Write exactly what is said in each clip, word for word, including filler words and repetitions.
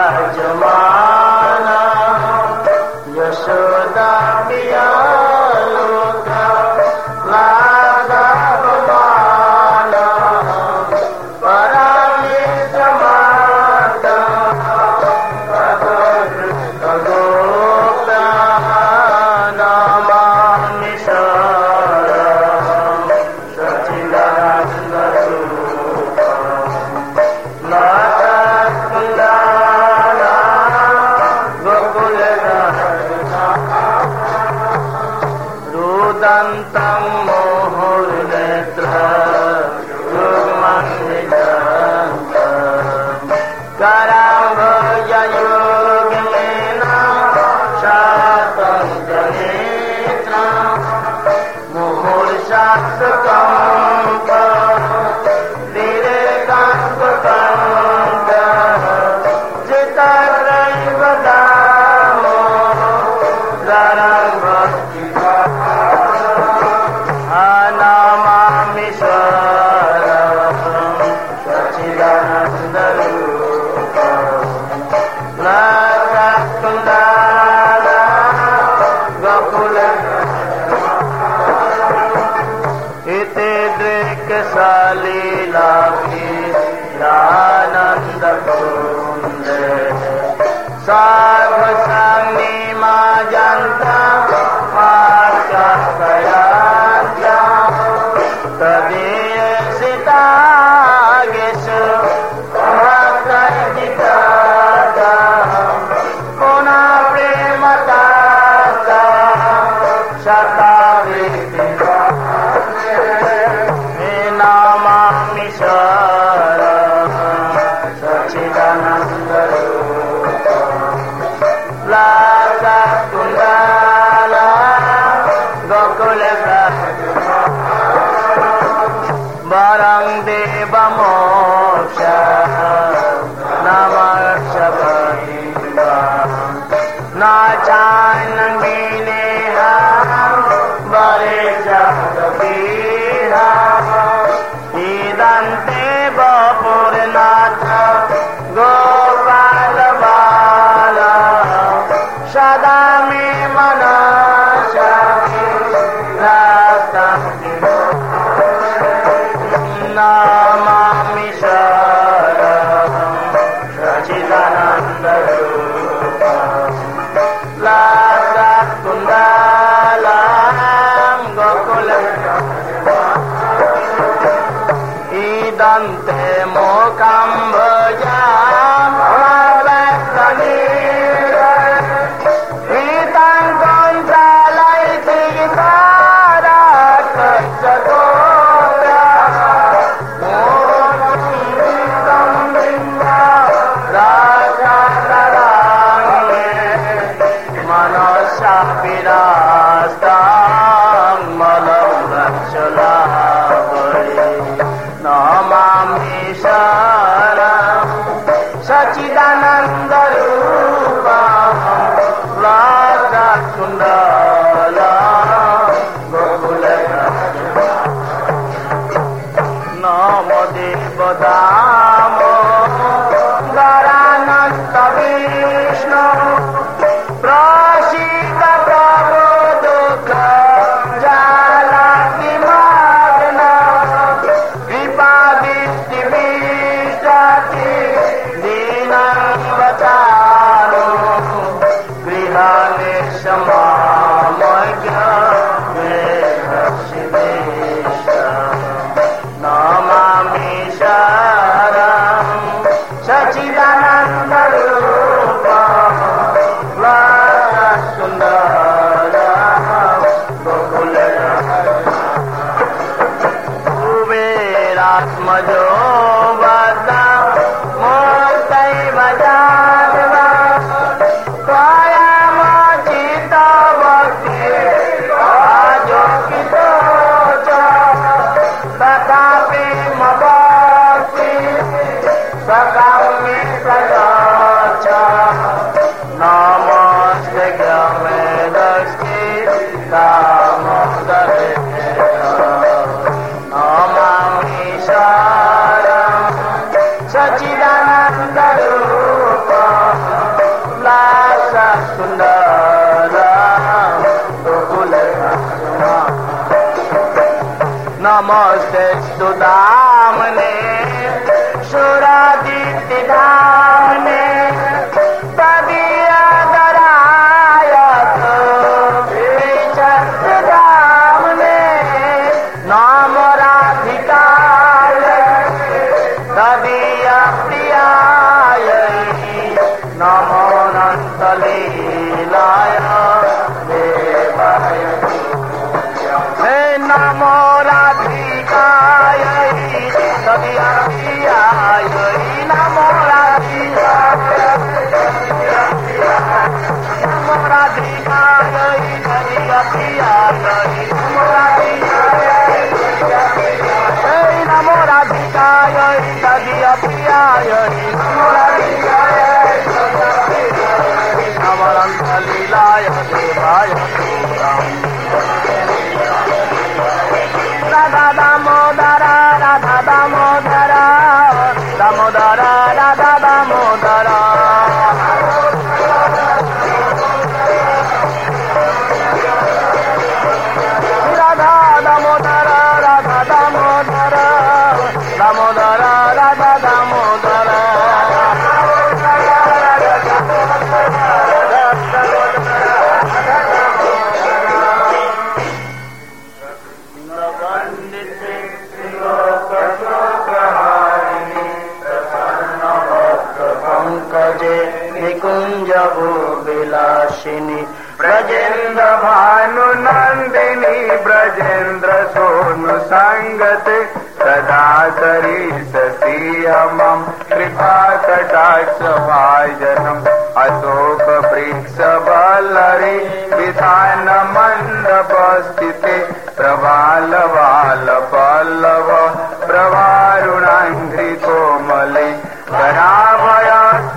Sachidananda Rupa सुंदर गोकुल नमस्ते सुदामने सुरादित्य धामने तदीय दरायत धामने नाम राधिकाय तदीय प्रियाय नमो नंदलीलाय देवाय हे नमो राधिकाय तदीय प्रियाय नमो राधिकाय नमो राधिकाय तदीय प्रियाय नमो राधिकाय नमो राधिकाय तदीय प्रियाय नमो राधिकाय नमो नंदलीलाय देवाय राधा दामोदर राधा दामोदर दामोदर राधा दामोदर राधा दामोदर राधा दामोदर दामोदर राधा दामोदर निकुंज विलासिनी ब्रजेंद्र भानु नंदिनी ब्रजेंद्र सोनु संगते सदा करी ससी हमम कृपा कटाक्ष भाजनम अशोक वृक्ष बल्लरी विधान मंडप स्थिते प्रबाल बाल पल्लव प्रवारुणांघ्रि कोमले गणाभया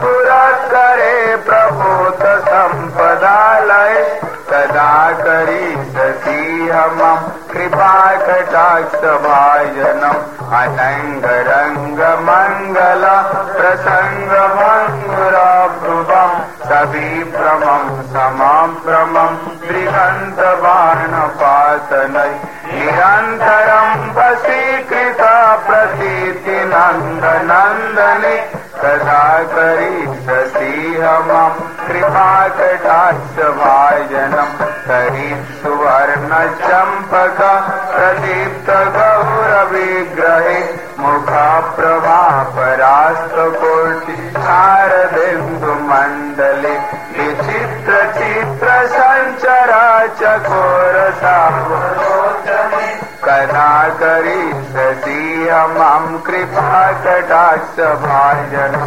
करे प्रभूत संपदालय सदा करी सती हमम कृपा कटाक्ष भाजनम अनंग रंग मंगल प्रसंग भंगुरा भ्रुवम सभी भ्रमम समम भ्रमम त्रिगंत बाण पातनय निरंतरम वशीकृत प्रतीति नंद नंदने सदा करी सती हमम कृपा कटाक्ष भाजनम करी सुवर्ण चंपक प्रदीप्त गौर विग्रहे मुखा प्रभा परास्त कोटि शारदेन्दु मंडले विचित्र चित्र संचर चकोर सावलोचने कदा करी सती हमम कृपा कटाक्ष भाजनम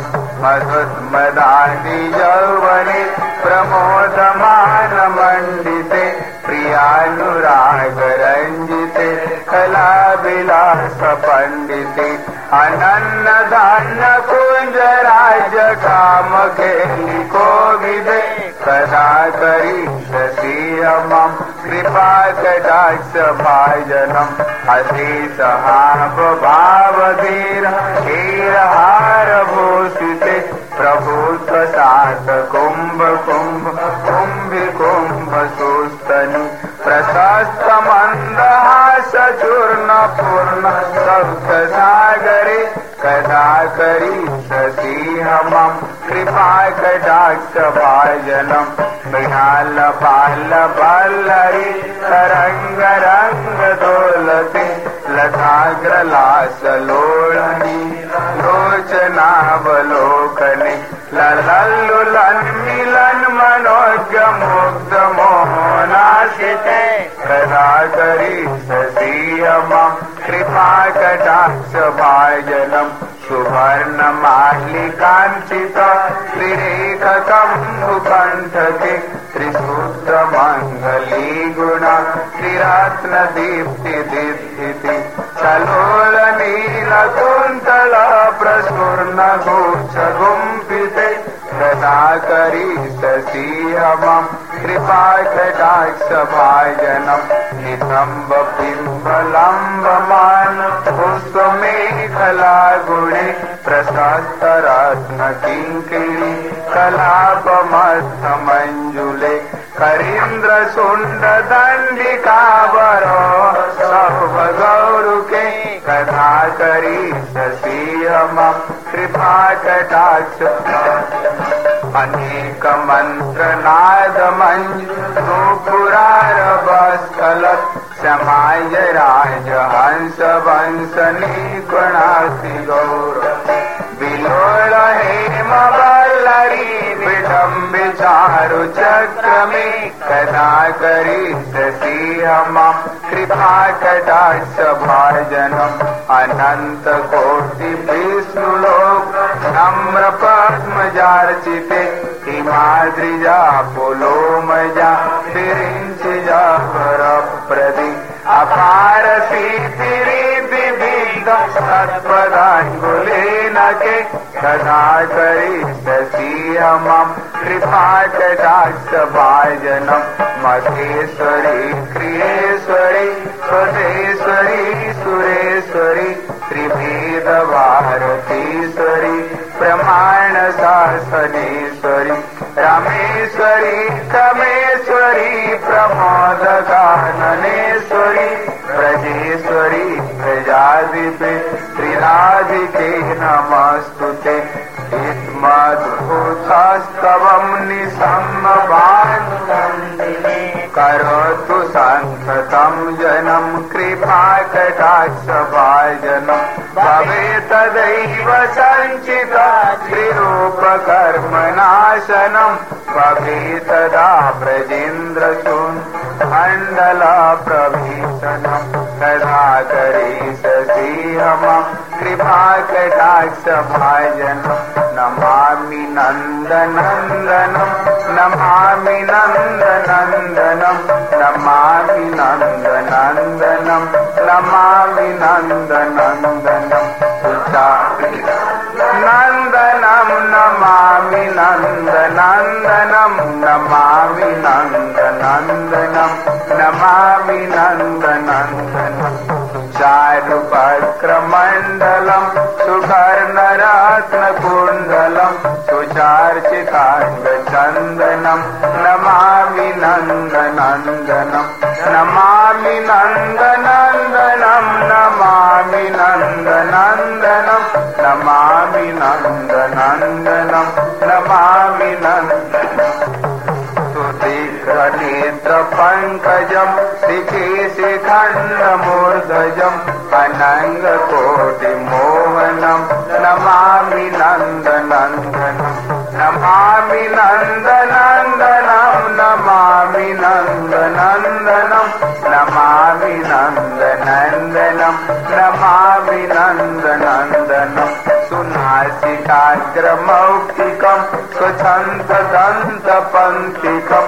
मधुमदानि यौवने प्रमोदमान मंडिते प्रियानुराग रंजिते कला विलास पंडिते अनन्न धान्य कुंज राज्य काम खेली कोविदे कदा करी सती हमम कृपा कटाक्ष भाजनम अशेष हाव भाव धीर हीर हार भूषिते प्रभुत्व सात कुंभ कुंभ कुंभि कुंभ सुस्तनि प्रशस्त मंदहास चूर्ण पूर्ण सप्त सागरे कदा करी सती हमम कृपा कटाक्ष भाजनम मृणाल बाल बल्लरी तरंग रंग दोलते लताग्र लास लोळणी लोचनावलोकने ललल्लुलन मिलन मनोज्ञ मुग्ध मोहनाशिते कदा करी सती हमम कृपा कटाक्ष भाजनम सुवर्ण मालिकांचित त्रिरेख कंभुकंठके त्रिसूत्र मंगली गुण त्रिरत्न दीप्ति दीप्ति सलोल नील कुंतल प्रसूर्ण गुच्छ गुंफिते कदा करी सती हमम कृपा कटाक्ष भाजनम नितंब बिंब लंबमान पुष्पमेखला गुणे प्रशस्त रत्न किंकिणी कलापमस्तमञ्जुले करीन्द्र शुण्ड दण्डिकावरो सर्वगौरुके कथा करी ससीयमं कृपाकटाक्ष अनेक मंत्र नाद मंजुपुरारवस्कलत् समाज राज हंस वंश निगुणासी गौर विलोल हेम वल्लरी विडम्बि चारु चक्रमे कदा करी ससीयमं कृपा कटाक्ष भाजनम् अनंत कोटि विष्णु लोक नम्र पद्मजार्चिते हिमाद्रिजा पुलोमजा विरिञ्चिजा वरप्रदि अपार सीतिरिति विद्ध सत्पदाङ्गुलेन के कदा करी ससीयमं कृपाकटाक्ष भाजनम् महेश्वरी क्रियेश्वरी स्वदेश्वरी सुरेश्वरी त्रिभेद भारतीश्वरी प्रमाण शासनेश्वरी रामेश्वरी कमेश्वरी प्रमोद काननेश्वरी ब्रजेश्वरी प्रजाधिपे त्रिराधिके नमस्तुते मद्भूतस्तवं निसम्मभान्वन्दिने करोतु सन्ततं जनं कृपाकटाक्ष भाजनं भवेत्तदैव सञ्चिता त्रिरूपकर्मनाशनं भवेत्तदा ब्रजेन्द्रशून्मण्डलप्रभीषणं तदा करीषसीयमं कृपाकटाक्ष भाजनं Namami नन्दनन्दनं Namami नन्दनन्दनं Namami नन्दनन्दनं Namami नन्दनन्दनं नन्दनं Namami नन्दनन्दनं Namami नन्दनन्दनं Namami नन्दनन्दनं चारुवक्त्रमण्डलं सुवर्णरत्नकुण्डलं सुचार्चिताङ्गचन्दनं Namami नन्दनन्दनं Namami नन्दनन्दनं Namami नन्दनन्दनं Namami नन्दनन्दनं Namami नन्दनन्दनं नेत्रपङ्कजं शिखिशिखण्डमूर्धजम् अनङ्गकोटिमोहनं Namami नन्दनन्दनं Namami नन्दनन्दनं Namami नन्दनन्दनं Namami नन्दनन्दनं Namami नन्दनन्दनं सुनासिकाग्रमौक्तिकं स्वच्छन्ददन्तपङ्क्तिकं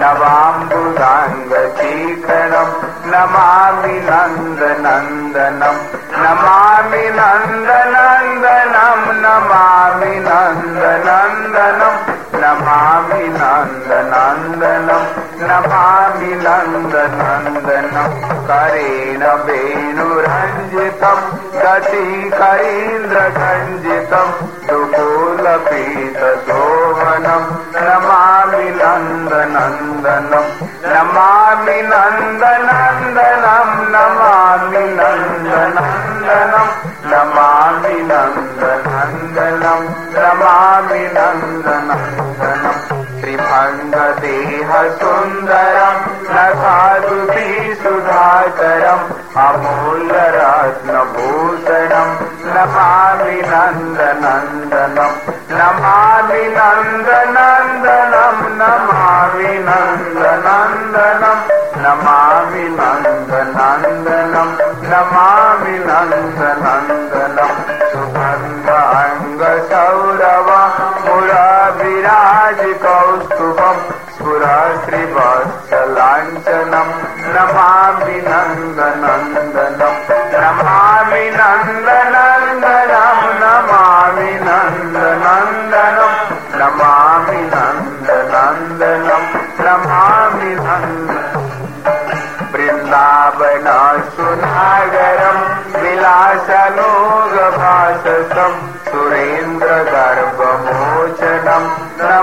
नवाम्बुदाङ्गचीकणं Namami नन्दनन्दनं Namami नन्दनन्दनं Namami नन्दनन्दनं Namami नन्दनन्दनं Namami नन्दनन्दनं करेण वेणुरञ्जितं गतिकरीन्द्रगञ्जितं दुकूलपीतशोभनं Namami नन्दनन्दनं Namami नन्दनन्दनं Namami नन्दनन्दनं Namami नन्दनन्दनं Namami नन्दनन्दनं त्रिभङ्गदेहसुन्दरं नखादुति सुधाकरम् अमूल्यरत्नभूषणं Namami नन्दनन्दनं Namami नन्दनन्दनं Namami नन्दनन्दनं Namami नन्दनन्दनं Namami नन्दनन्दनं सुगन्धाङ्गसौरव मुराविराजिकौस्तुभं स्फुरश्रीवत्सलाञ्छनं Namami नन्दनन्दनं Namami नन्दनन्दनं Namami नन्दनन्दनं Namami नन्दनन्दनं Namami नन्दनन्दनं वृन्दावनसुनागरं विलासनोगभाससं सुरेन्द्रगर्भमोचनं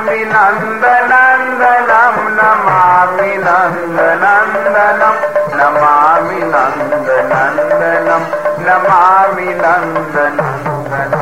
Namami Nandanandanam, Namami Nandanandanam, Namami Nandanandanam, Namami Nandanandanam.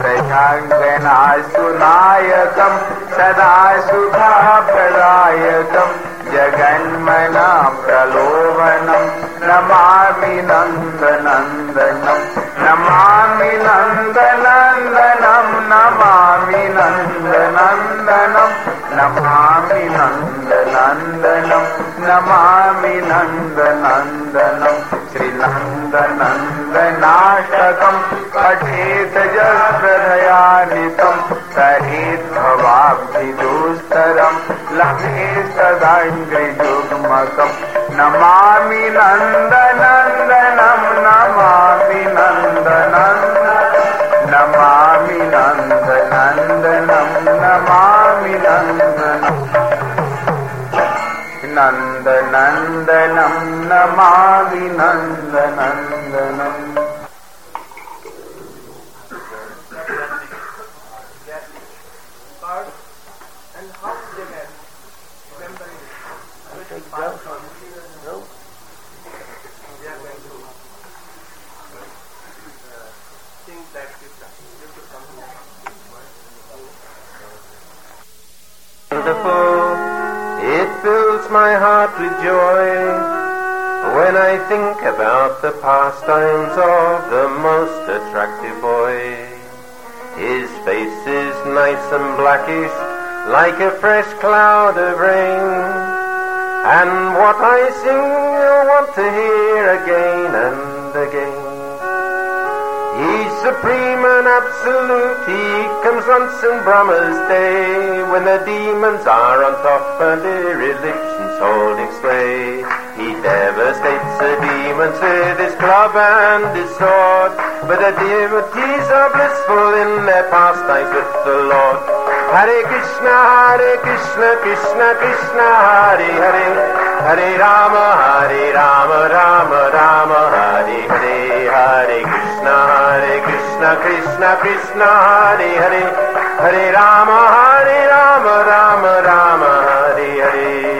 Prajanganashunayakam, Sada Sukha Pradayakam, Jaganmana Pralovanam, Namami Nandanandanam, Namami Nandanandanam, Namami Nandanandanam, Namami Nandanandanam, Namami Nandanandanam. Sri Nandanandanashtakam, Paఠेत Jasradhayanitam, Sarit Bhavabhidustaram, Lakhe Sadangrijugmakam. Namami Nandanandanam, Namami Nandanandanam, Namami Nandanandanam, Namami Nandanandanam. Nandanandanam, Namami Nandanandanam. And how they get remembering which part of no? We are going to think that you should come Wonderful, it fills my heart with joy when I think about the pastimes of the most attractive boy. His face is nice and blackish, like a fresh cloud of rain, and what I sing you'll want to hear again and again. He's supreme and absolute, he comes once in Brahma's day, when the demons are on top and irreliction's holding sway. He devastates the demons with his club and his sword, but the devotees are blissful in their pastimes with the Lord. Hare Krishna, Hare Krishna, Krishna Krishna, Hare Hare, Hare Rama, Hare Rama, Rama Rama, Hare Hare, Hare Krishna, Hare Krishna, Krishna Krishna, Hare Hare, Hare Rama, Hare Rama, Rama Rama, Hare Hare.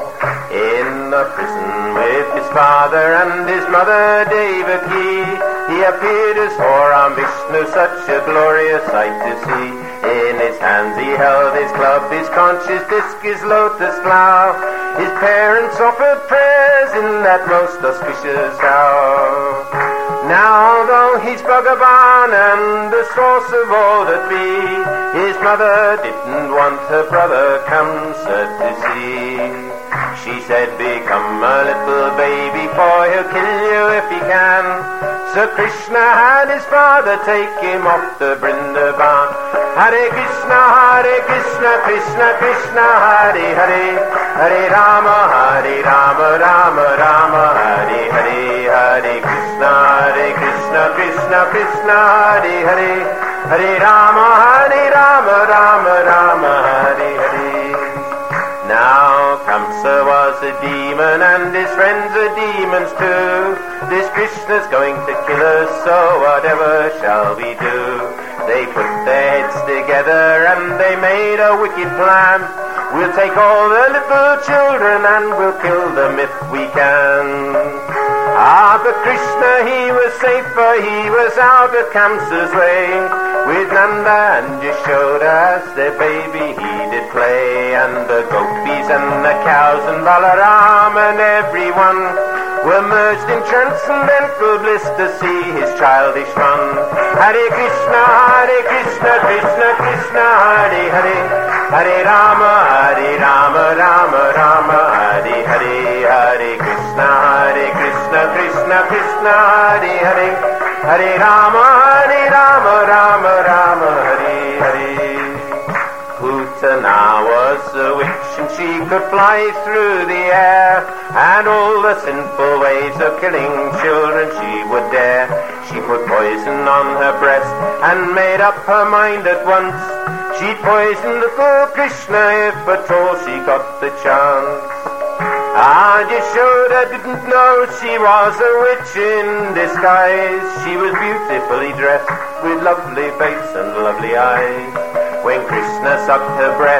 In the prison with his father and his mother Devaki, he appeared as Horam Vishnu, such a glorious sight to see. In his hands he held his club, his conscious disc, his lotus flower. His parents offered prayers in that most auspicious hour. Now though he's Bhagavan and the source of all that be, his mother didn't want her brother Kamsa to see. She said, become a little baby boy, he'll kill you if he can. So Krishna had his father take him off the Vrindavan. Hare Krishna, Hare Krishna, Krishna Krishna, Hare Hare, Hare Rama, Hare Rama, Rama Rama, Hare Hare, Hare Krishna, Hare Krishna, Krishna Krishna, Hare Hare, Hare Rama, Hare Rama, Rama Rama, Hare Hare. Now Kamsa was a demon and his friends are demons too. This Krishna's going to kill us, so whatever shall we do? They put their heads together and they made a wicked plan. We'll take all the little children and we'll kill them if we can. Ah, but Krishna, he was safe, for he was out of Kamsa's way. With Nanda and Yashoda as their baby he did play. And the gopis and the cows and Balaram and everyone were merged in transcendental bliss to see his childish fun. Hare Krishna, Hare Krishna, Krishna Krishna, Hare Hare, Hare Rama, Hare Rama, Rama Rama, Hare Hare, Hare Krishna, Hare Krishna, Krishna Krishna, Hare Hare, Hare Rama, Hare Rama, Rama Rama, Hare Hare. Putana was a witch and she could fly through the air, and all the sinful ways of killing children she would dare. She put poison on her breast and made up her mind at once. She'd poison little Krishna if at all she got the chance. Ah, Yashoda didn't know she was a witch in disguise. She was beautifully dressed with lovely face and lovely eyes. When Krishna sucked her breast,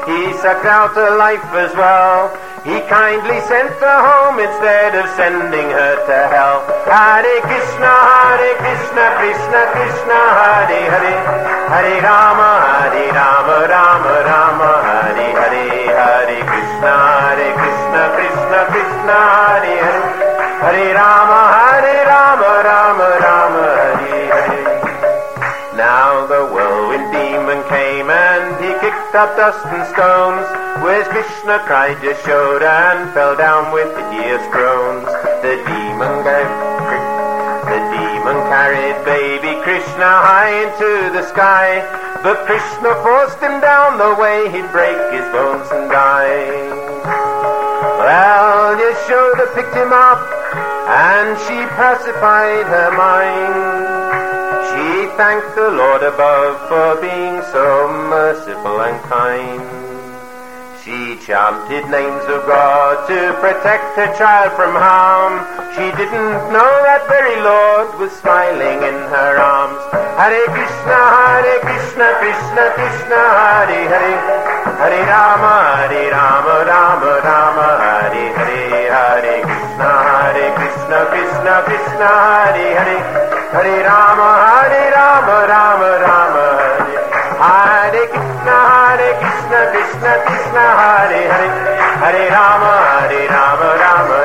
he sucked out her life as well. He kindly sent her home instead of sending her to hell. Hare Krishna, Hare Krishna, Krishna Krishna, Hare Hare, Hare Rama, Hare Rama, Rama Rama, Hare Hare, Hare Krishna, Hare Krishna, Krishna Krishna, Hare Hare, Hare Rama, Hare Rama, Rama Rama, Hare Hare. Now the whirlwind demon came and he kicked up dust and stones. Where's Krishna? cried Yashoda and fell down with hideous groans. The demon gave, the demon carried baby Krishna high into the sky, but Krishna forced him down the way he'd break his bones and die. Well, Yashoda picked him up and she pacified her mind. She thanked the Lord above for being so merciful and kind. She chanted names of God to protect her child from harm. She didn't know that very Lord was smiling in her arms. Hare Krishna, Hare Krishna, Krishna Krishna, Hare Hare, Hare Rama, Hare Rama, Rama Rama, Hare Hare, Hare Krishna, Hare Krishna, Krishna Krishna, Hare Hare, Hare Rama, Hare Rama, Rama Rama, Hare Hare Krishna, Hare Krishna, Krishna Krishna, Hare Hare, Hare Rama, Hare Rama, Rama